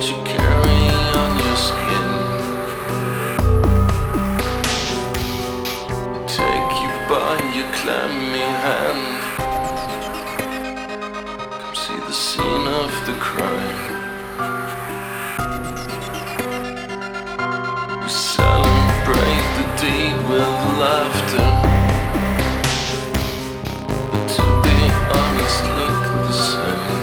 you carry on your skin. Take you by your clammy hand. Come see the scene of the crime. We celebrate the deed with laughter. But to be honest, look the same.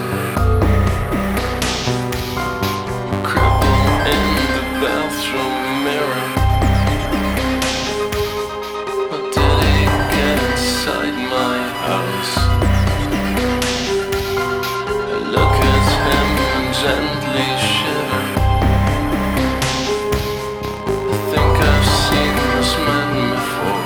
Bathroom mirror. How did he get inside my house? I look at him and gently shiver. I think I've seen this man before.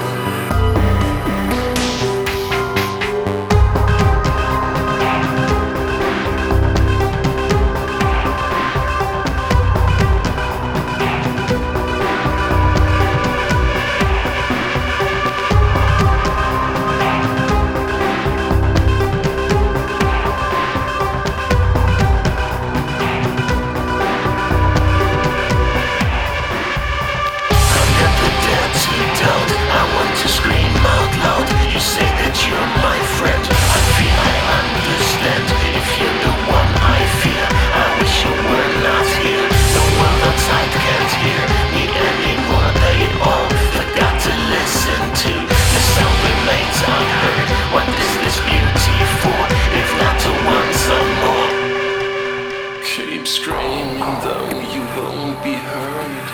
Keep screaming though you won't be heard.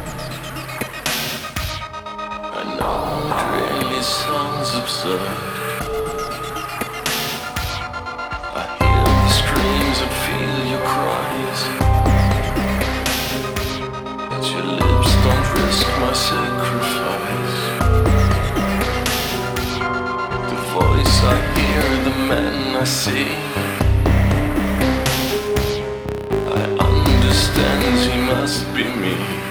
I know it really sounds absurd. I hear the screams and feel your cries, but your lips don't risk my sacrifice. The voice I hear, the man I see, he must be me.